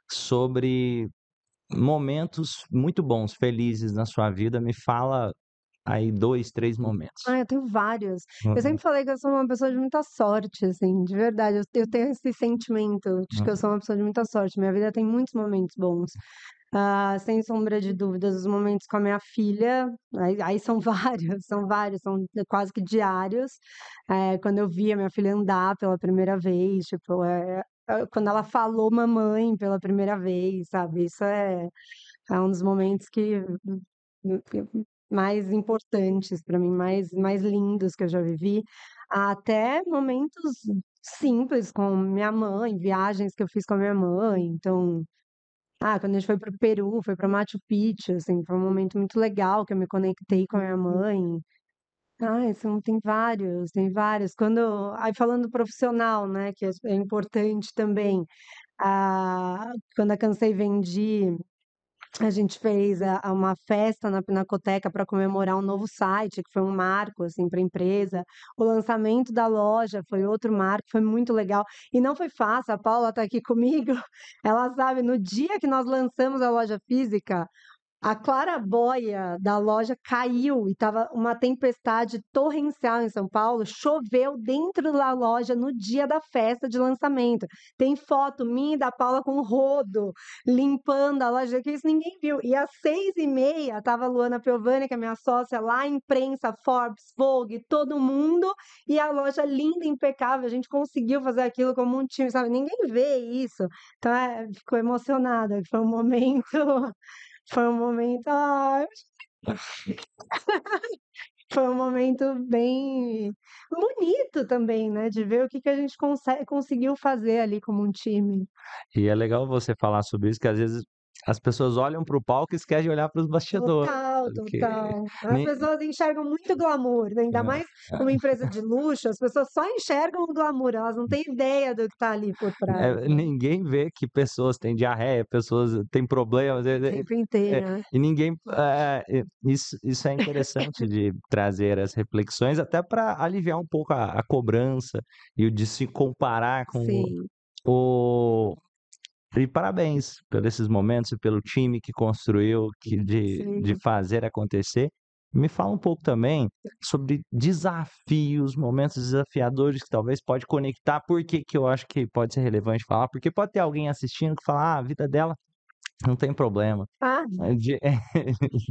sobre momentos muito bons, felizes na sua vida, me fala aí dois, três momentos. Ah, eu tenho vários. Eu Uhum, sempre falei que eu sou uma pessoa de muita sorte, assim, de verdade, eu eu tenho esse sentimento de que eu uhum. sou uma pessoa de muita sorte, minha vida tem muitos momentos bons. Ah, sem sombra de dúvidas, os momentos com a minha filha, aí aí são vários, são vários, são quase que diários. Eh, quando eu vi a minha filha andar pela primeira vez, tipo, eh eh, quando ela falou "mamãe" pela primeira vez, sabe, isso é é um dos momentos que hum, hum, hum, mais importantes para mim, mais mais lindos que eu já vivi, até momentos simples com minha mãe, viagens que eu fiz com a minha mãe, então ah, quando a gente foi para o Peru, foi para Machu Picchu, assim, foi um momento muito legal que eu me conectei com a minha mãe. Ai, são tem vários, tem vários. Quando aí falando profissional, né, que é é importante também, ah, quando a Cansei Vendi, a gente fez a a uma festa na Pinacoteca para comemorar um novo site, que foi um marco, assim, para a empresa. O lançamento da loja foi outro marco, foi muito legal. E não foi fácil, a Paula está aqui comigo, ela sabe, no dia que nós lançamos a loja física, a claraboia da loja caiu e estava uma tempestade torrencial em São Paulo, choveu dentro da loja no dia da festa de lançamento. Tem foto minha e da Paula com rodo, limpando a loja, que isso ninguém viu. E às seis e meia estava a Luana Piovani, que é minha sócia, lá, imprensa, Forbes, Vogue, todo mundo, e a loja linda, impecável. A gente conseguiu fazer aquilo como um time, sabe? Ninguém vê isso. Então, é, ficou emocionada, foi um momento foi um momento ai, foi um momento bem bonito também, né, de ver o que que a gente conse conseguiu fazer ali como um time. E é legal você falar sobre isso, que às vezes as pessoas olham para o palco e esquecem de olhar para os bastidores, Total, porque total. As nem pessoas enxergam muito glamour, né, ainda mais uma empresa de luxo, as pessoas só enxergam o glamour, elas não têm ideia do que está ali por trás, eh, né, ninguém vê que pessoas têm diarreia, pessoas têm problemas, o eh tempo eh eh, inteiro, né. e ninguém eh eh, isso isso é interessante de trazer as reflexões, até para aliviar um pouco a a cobrança e o de se comparar com Sim, o e parabéns por esses momentos e pelo time que construiu, que de de sim. fazer acontecer. Me fala um pouco também sobre desafios, momentos desafiadores que talvez pode conectar, por que que eu acho que pode ser relevante falar, porque pode ter alguém assistindo que fala: "Ah, a vida dela não tem problema". Ah, Eh, de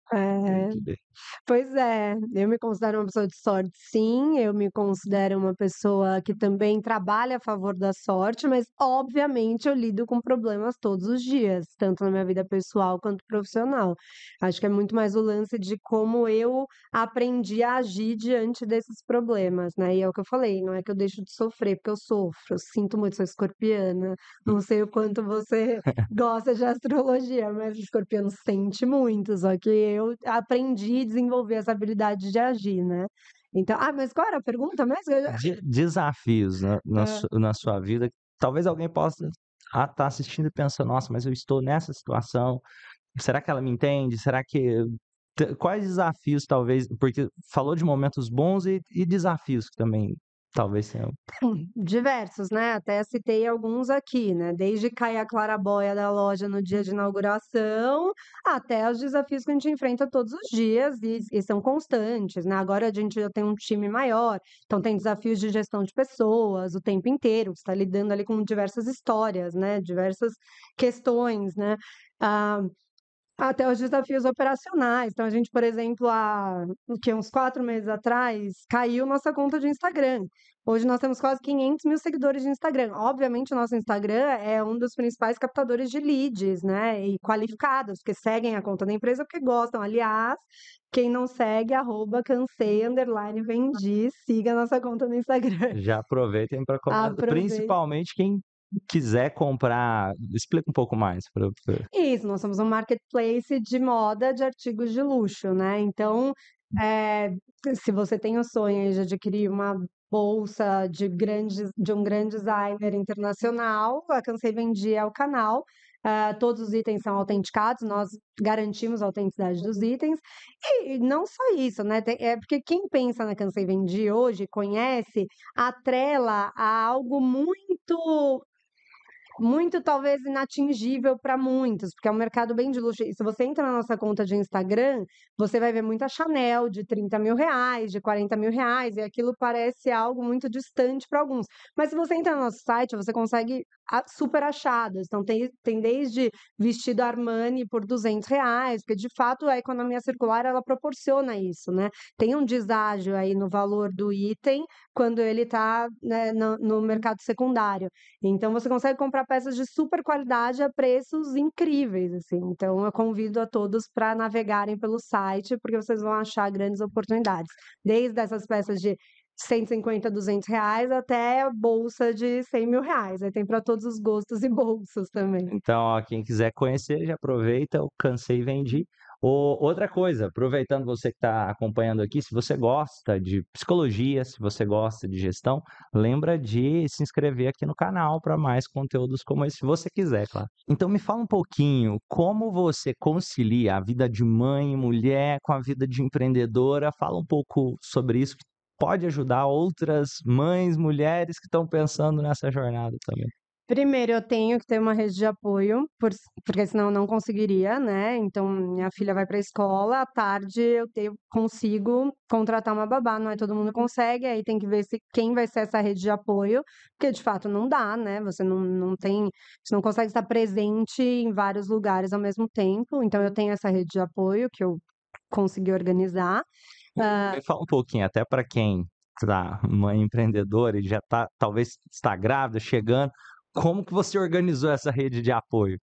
É. Entendi. Pois é, eu me considero uma pessoa de sorte, sim, eu me considero uma pessoa que também trabalha a favor da sorte, mas obviamente eu lido com problemas todos os dias, tanto na minha vida pessoal quanto profissional. Acho que é muito mais o lance de como eu aprendi a agir diante desses problemas, né? E é o que eu falei, não é que eu deixo de sofrer, porque eu sofro, eu sinto muito, sou escorpiana, não sei o quanto você gosta de astrologia, mas o escorpião sente muito, só que eu aprendi a desenvolver essa habilidade de agir, né. Então ah, mas qual era a pergunta mesmo? Eu já De desafios na na hã. su na sua vida, talvez alguém possa estar assistindo e pensando: "Nossa, mas eu estou nessa situação, será que ela me entende? Será que" t quais desafios talvez porque falou de momentos bons e e desafios que também talvez tenham. Diversos, né, até citei alguns aqui, né, desde cair a claraboia da loja no dia de inauguração, até os desafios que a gente enfrenta todos os dias e e são constantes, né. Agora a gente já tem um time maior, então tem desafios de gestão de pessoas o tempo inteiro, você está lidando ali com diversas histórias, né, diversas questões, né. Ah, até os desafios operacionais. Então a gente, por exemplo, há o quê? Uns quatro meses atrás, caiu nossa conta de Instagram. Hoje nós temos quase quinhentos mil seguidores de Instagram. Obviamente o nosso Instagram é um dos principais captadores de leads, né, e qualificados, que seguem a conta da empresa porque gostam. Aliás, quem não segue, arroba cansei underline vendi, siga a nossa conta no Instagram. Já aproveitem para comentar, Aprovei principalmente quem quiser comprar explica um pouco mais pra pra Isso, nós somos um marketplace de moda de artigos de luxo, né, então, eh, se você tem o sonho aí de adquirir uma bolsa de grandes de um grande designer internacional, a Cansei Vendi é o canal, hã, todos os itens são autenticados, nós garantimos a autenticidade dos itens, e não só isso, né, tem é porque quem pensa na Cansei Vendi hoje, conhece, atrela a algo muito muito talvez inatingível para muitos, porque é um mercado bem de luxo. E se você entra na nossa conta de Instagram, você vai ver muita Chanel de trinta mil reais, de quarenta mil reais, e aquilo parece algo muito distante para alguns. Mas se você entra no nosso site, você consegue a super achados. Então tem tem desde vestido Armani por duzentos reais, porque de fato a economia circular ela proporciona isso, né. Tem um deságio aí no valor do item, quando ele está, né, no no mercado secundário. Então você consegue comprar peças de super qualidade a preços incríveis, assim. Então eu convido a todos para navegarem pelo site, porque vocês vão achar grandes oportunidades. Desde essas peças de cento e cinquenta, duzentos reais até a bolsa de cem mil reais. Aí tem para todos os gostos e bolsos também. então, ó, quem quiser conhecer já aproveita o Cansei Vendi. O outra coisa, aproveitando você que está acompanhando aqui, se você gosta de psicologia, se você gosta de gestão, lembra de se inscrever aqui no canal para mais conteúdos como esse, se você quiser, claro. Então me fala um pouquinho, como você concilia a vida de mãe e mulher com a vida de empreendedora? Fala um pouco sobre isso, que pode ajudar outras mães, mulheres que estão pensando nessa jornada também. Primeiro, eu tenho que ter uma rede de apoio, por s porque senão eu não conseguiria, né, então minha filha vai para a escola, à tarde eu tenho consigo contratar uma babá, não é todo mundo consegue, aí tem que ver se quem vai ser essa rede de apoio, porque de fato não dá, né, você não não tem você não consegue estar presente em vários lugares ao mesmo tempo, então eu tenho essa rede de apoio que eu consegui organizar. Hã Me fala um pouquinho, até para quem tá mãe empreendedora e já tá talvez está grávida, chegando, como que você organizou essa rede de apoio?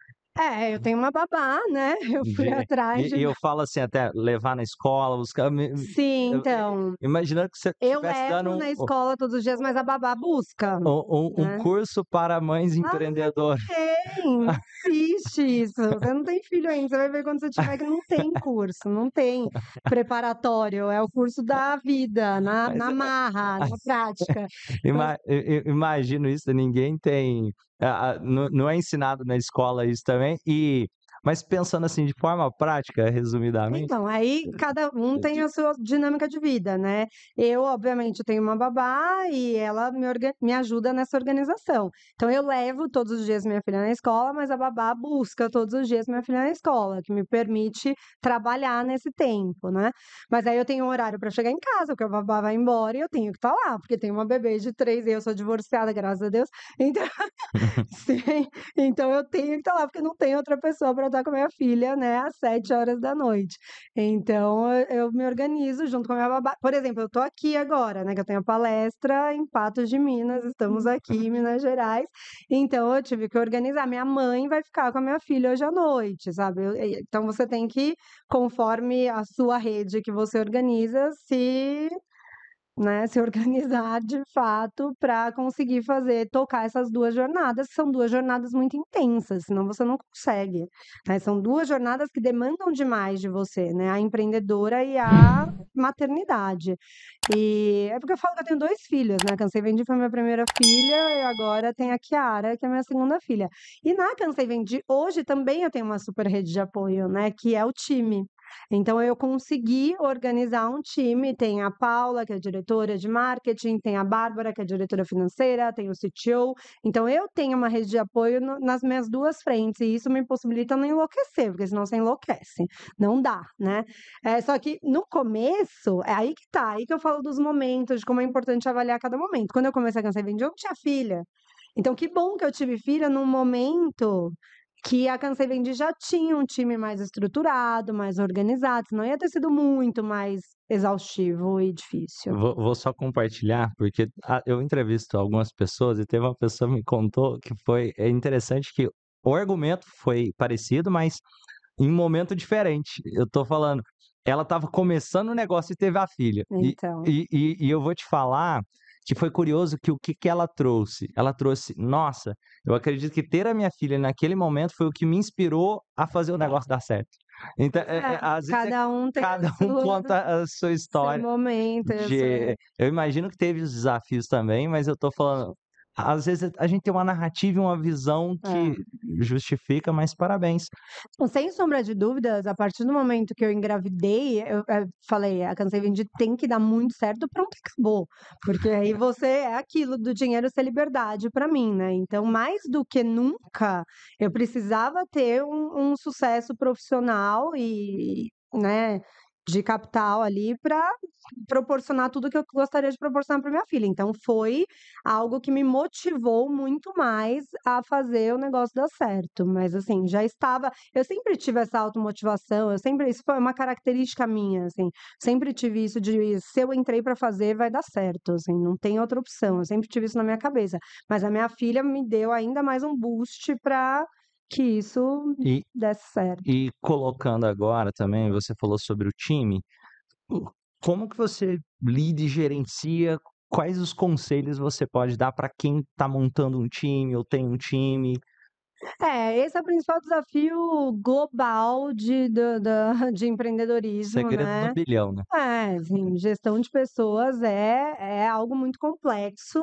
é, eu tenho uma babá, né, eu fui De atrás e de e eu falo assim, até levar na escola, buscar me sim, eu então imaginando que você eu estivesse levo dando na um escola todos os dias, mas a babá busca, um um né. curso para mães Ah, empreendedoras. tem, não existe isso. Você não tem filho ainda, você vai ver quando você tiver que não tem curso, não tem preparatório, é o curso da vida, na Mas na marra, na prática. Mas Ima i i imagino isso, ninguém tem a a não não é ensinado na escola isso também, e mas pensando, assim, de forma prática, resumidamente, então, aí cada um tem de a sua dinâmica de vida, né. Eu, obviamente, tenho uma babá e ela me orga me ajuda nessa organização. Então eu levo todos os dias minha filha na escola, mas a babá busca todos os dias minha filha na escola, que me permite trabalhar nesse tempo, né. Mas aí eu tenho um horário para chegar em casa, porque a babá vai embora e eu tenho que estar lá, porque tem uma bebê de três e eu sou divorciada, graças a Deus, então sim, então eu tenho que estar lá, porque não tem outra pessoa para estar conversar com a minha filha, né, às sete horas da noite. Então, eu, eu me organizo junto com a minha babá. Por exemplo, eu tô aqui agora, né, que eu tenho a palestra em Patos de Minas, estamos aqui em Minas Gerais. Então, eu tive que organizar. Minha mãe vai ficar com a minha filha hoje à noite, sabe? Eu- e- então, você tem que, conforme a sua rede que você organiza, se né, se organizar de fato para conseguir fazer, tocar essas duas jornadas, que são duas jornadas muito intensas, senão você não consegue, né? São duas jornadas que demandam demais de você, né? A empreendedora e a maternidade. E é porque eu falo que eu tenho dois filhos, né? Cansei Vendi foi minha primeira filha e agora tem a Kiara, que é minha segunda filha. E na Cansei Vendi, hoje também eu tenho uma super rede de apoio, né? Que é o time. Então, eu consegui organizar um time. Tem a Paula, que é diretora de marketing, tem a Bárbara, que é diretora financeira, tem o C T O. Então, eu tenho uma rede de apoio no- nas minhas duas frentes, e isso me possibilita não enlouquecer, porque senão você enlouquece. Não dá, né? É, só que no começo, é aí que tá, aí que eu falo dos momentos, de como é importante avaliar cada momento. Quando eu comecei a Cansei Vendi, eu não tinha filha. Então, que bom que eu tive filha num momento que a Cansei Vendi já tinha um time mais estruturado, mais organizado, senão ia ter sido muito mais exaustivo e difícil. Vou, vou só compartilhar, porque a- eu entrevisto algumas pessoas e teve uma pessoa que me contou que foi é interessante que o argumento foi parecido, mas em um momento diferente. Eu tô falando, ela estava começando o negócio e teve a filha. E, Então, e, e, e eu vou te falar que foi curioso que o que, que ela trouxe? Ela trouxe, nossa, eu acredito que ter a minha filha naquele momento foi o que me inspirou a fazer o negócio dar certo. Então, é- é, é, às vezes é- cada um tem a cada um sua, conta a sua seu história momento, a sua... de, eu imagino que teve os desafios também, mas eu tô falando, às vezes a gente tem uma narrativa e uma visão que é. justifica, mas parabéns. Bom, sem sombra de dúvidas, a partir do momento que eu engravidei, eu, eh, falei, a Cansei Vendi tem que dar muito certo, pronto, acabou. Porque aí você é aquilo do dinheiro ser liberdade para mim, né? Então, mais do que nunca, eu precisava ter um, um sucesso profissional e, né, de capital ali para proporcionar tudo que eu gostaria de proporcionar para minha filha. Então, foi algo que me motivou muito mais a fazer o negócio dar certo. Mas, assim, já estava. Eu sempre tive essa automotivação, eu sempre. Isso foi uma característica minha, assim. Sempre tive isso de se eu entrei para fazer, vai dar certo, assim, não tem outra opção. Eu sempre tive isso na minha cabeça. Mas a minha filha me deu ainda mais um boost para que isso E, desse certo. e colocando agora também, você falou sobre o time. o- Como que você lida e gerencia? Quais os conselhos você pode dar para quem está montando um time ou tem um time? É, esse é o principal desafio global de, da- da- de empreendedorismo, Segredo do né? bilhão, né? É, assim, gestão de pessoas é, é algo muito complexo.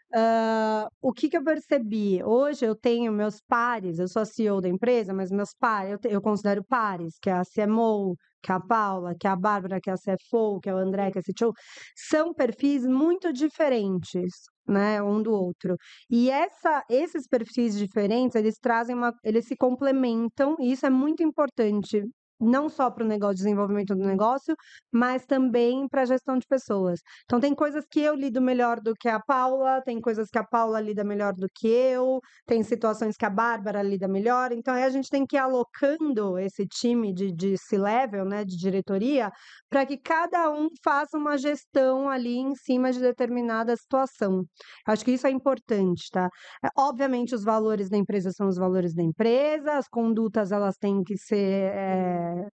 Ah, o que que eu percebi? Hoje eu tenho meus pares, eu sou a C E O da empresa, mas meus pares, eu, te- eu considero pares, que é a C M O, que é a Paula, que é a Bárbara, que é a C F O, que é o André, que é o C T O, são perfis muito diferentes, né, um do outro. E essa, esses perfis diferentes, eles trazem uma, eles se complementam, e isso é muito importante. Não só para o negócio, desenvolvimento do negócio, mas também para a gestão de pessoas. Então, tem coisas que eu lido melhor do que a Paula, tem coisas que a Paula lida melhor do que eu, tem situações que a Bárbara lida melhor. Então, aí a gente tem que ir alocando esse time de, de C-level, né, de diretoria, para que cada um faça uma gestão ali em cima de determinada situação. Acho que isso é importante, tá? É, obviamente, os valores da empresa são os valores da empresa, as condutas elas têm que ser é,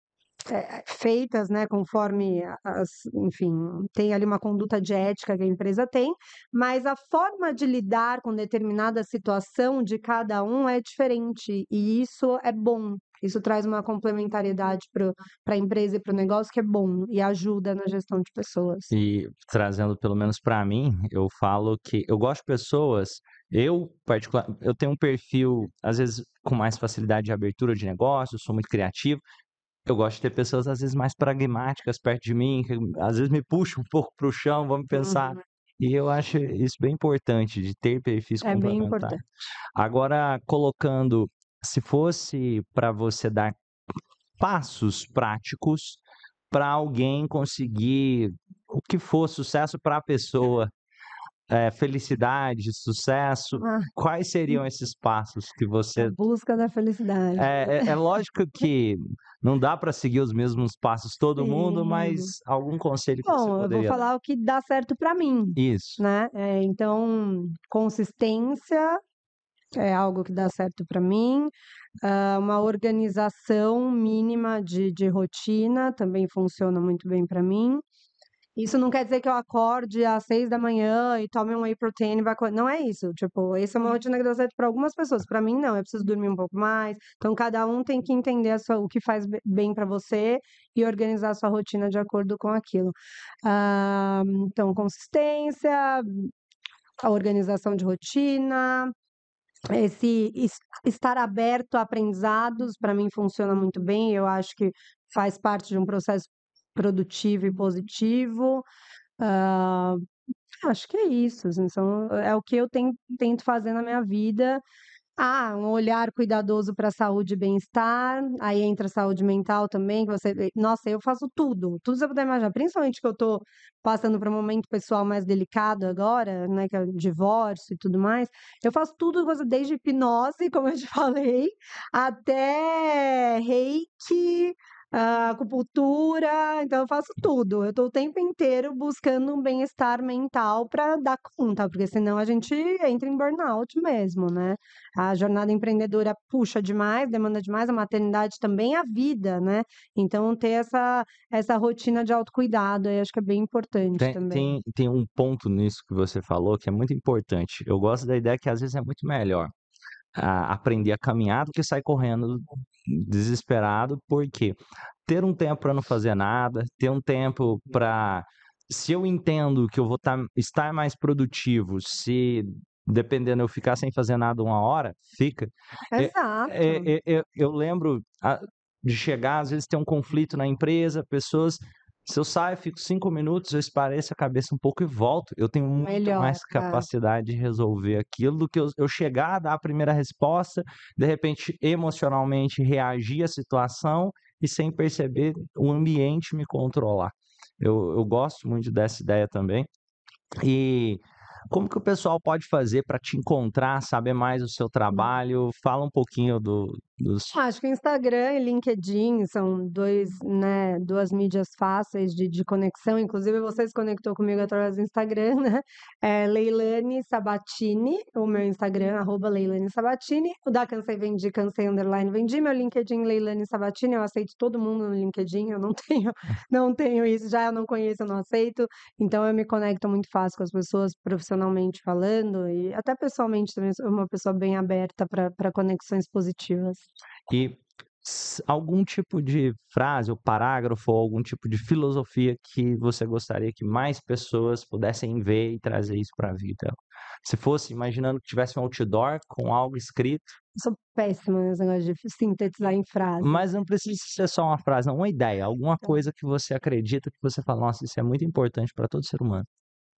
feitas, né, conforme as, enfim, tem ali uma conduta de ética que a empresa tem, mas a forma de lidar com determinada situação de cada um é diferente, e isso é bom. Isso traz uma complementariedade para a empresa e para o negócio que é bom e ajuda na gestão de pessoas. E trazendo pelo menos para mim, eu falo que eu gosto de pessoas. Eu, particular, eu tenho um perfil, às vezes, com mais facilidade de abertura de negócio, sou muito criativo. Eu gosto de ter pessoas, às vezes, mais pragmáticas perto de mim, que às vezes me puxam um pouco para o chão, vamos pensar. Uhum. E eu acho isso bem importante, de ter perfis É bem complementares. importante. Agora, colocando, se fosse para você dar passos práticos para alguém conseguir o que for sucesso para a pessoa, eh, felicidade, sucesso, Ah, quais seriam esses passos que a você busca da felicidade. é é é lógico que não dá para seguir os mesmos passos todo mundo, Sim. mas algum conselho que você Bom, eu vou poderia dar? falar o que dá certo para mim, Isso. né, eh, então consistência é algo que dá certo para mim, hã, uma organização mínima de de rotina também funciona muito bem para mim. Isso não quer dizer que eu acorde às seis da manhã e tome um whey protein e vai co não é isso, tipo, essa é uma rotina que dá certo para algumas pessoas, para mim não, eu preciso dormir um pouco mais, então cada um tem que entender a sua o que faz be bem para você e organizar a sua rotina de acordo com aquilo. Ah, então consistência, a organização de rotina, esse es estar aberto a aprendizados, para mim funciona muito bem, eu acho que faz parte de um processo produtivo e positivo. Hã, acho que é isso, assim, são é o que eu ten tento fazer na minha vida. Ah, um olhar cuidadoso para a saúde e bem-estar, aí entra a saúde mental também, que você vê nossa, eu faço tudo, tudo que você puder imaginar, principalmente que eu tô passando por um momento pessoal mais delicado agora, né, que é o divórcio e tudo mais, eu faço tudo, você desde hipnose, como eu te falei, até reiki, hã, acupuntura, então eu faço tudo. Eu tô o tempo inteiro buscando um bem-estar mental para dar conta, porque senão a gente entra em burnout mesmo, né. A jornada empreendedora puxa demais, demanda demais, a maternidade também, a vida, né. Então ter essa essa rotina de autocuidado aí acho que é bem importante Tem também. tem tem um ponto nisso que você falou que é muito importante. Eu gosto da ideia que às vezes é muito melhor, ah, aprender a caminhar do que sair correndo desesperado, porque ter um tempo para não fazer nada, ter um tempo para se eu entendo que eu vou estar estar mais produtivo, se dependendo eu ficar sem fazer nada uma hora, fica. Eh eh Exato. eh, eu eu lembro, ah, de chegar, às vezes ter um conflito na empresa, pessoas se eu saio, fico cinco minutos, eu espareço a cabeça um pouco e volto, eu tenho muito Melhor, mais é. capacidade de resolver aquilo do que eu eu chegar, dar a primeira resposta, de repente emocionalmente reagir à situação e sem perceber o ambiente me controlar. Eu eu gosto muito dessa ideia também. E como que o pessoal pode fazer para te encontrar, saber mais do seu trabalho? Fala um pouquinho do dos Acho que o Instagram e LinkedIn são dois, né, duas mídias fáceis de de conexão, inclusive você se conectou comigo através do Instagram, né, é Leilane Sabatini, o meu Instagram, arroba Leilane Sabatini, o da Cansei Vendi, Cansei underline Vendi, meu LinkedIn Leilane Sabatini, eu aceito todo mundo no LinkedIn, eu não tenho não tenho isso, já eu não conheço, eu não aceito, então eu me conecto muito fácil com as pessoas, profissionalmente falando e até pessoalmente também, sou uma pessoa bem aberta para pra conexões positivas. e s algum tipo de frase ou parágrafo ou algum tipo de filosofia que você gostaria que mais pessoas pudessem ver e trazer isso para a vida? Se fosse imaginando que tivesse um outdoor com algo escrito, Eu sou péssima nesse negócio de sintetizar em frases. mas não precisa ser só uma frase, não, uma ideia, alguma Tá. coisa que você acredita que você fala: "Nossa, isso é muito importante para todo ser humano".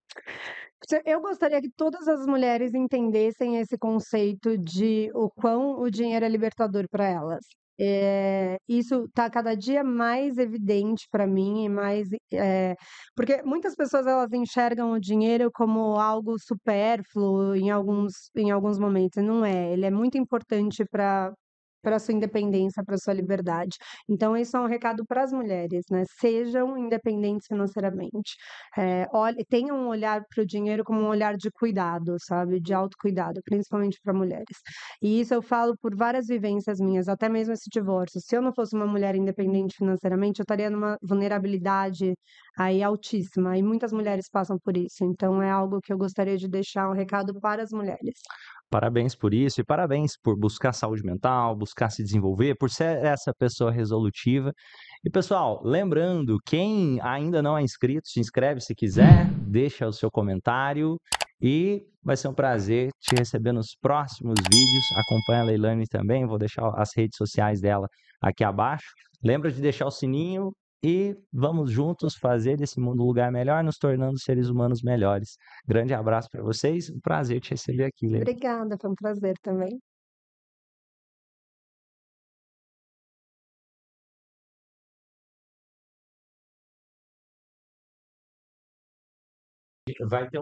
Se eu gostaria que todas as mulheres entendessem esse conceito de o quão o dinheiro é libertador para elas. Eh, isso está cada dia mais evidente para mim e mais, eh, porque muitas pessoas elas enxergam o dinheiro como algo supérfluo em alguns em alguns momentos, e não é, ele é muito importante para para sua independência, para sua liberdade. Então isso é um recado para as mulheres, né, sejam independentes financeiramente. Eh, olhe tenham um olhar para o dinheiro como um olhar de cuidado, sabe, de autocuidado, principalmente para mulheres. E isso eu falo por várias vivências minhas, até mesmo esse divórcio. Se eu não fosse uma mulher independente financeiramente, eu estaria numa vulnerabilidade aí altíssima, e muitas mulheres passam por isso. Então é algo que eu gostaria de deixar um recado para as mulheres. Parabéns por isso e parabéns por buscar saúde mental, buscar se desenvolver, por ser essa pessoa resolutiva. E pessoal, lembrando, quem ainda não é inscrito, se inscreve se quiser, deixa o seu comentário e vai ser um prazer te receber nos próximos vídeos. Acompanha a Leilane também, vou deixar as redes sociais dela aqui abaixo. Lembra de deixar o sininho e vamos juntos fazer desse mundo um lugar melhor, nos tornando seres humanos melhores. Grande abraço para vocês, um prazer te receber aqui, Leila. Obrigada, foi um prazer também. Vai ter